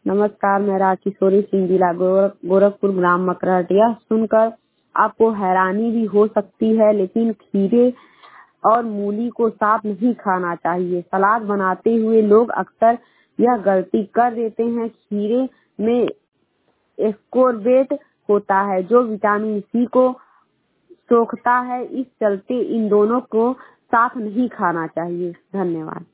नमस्कार, मैं राजकिशोरी सिंह, जिला गोरखपुर, ग्राम मकरहटिया। सुनकर आपको हैरानी भी हो सकती है, लेकिन खीरे और मूली को साफ नहीं खाना चाहिए। सलाद बनाते हुए लोग अक्सर यह गलती कर देते हैं। खीरे में एस्कोर्बेट होता है जो विटामिन सी को सोखता है। इस चलते इन दोनों को साथ नहीं खाना चाहिए। धन्यवाद।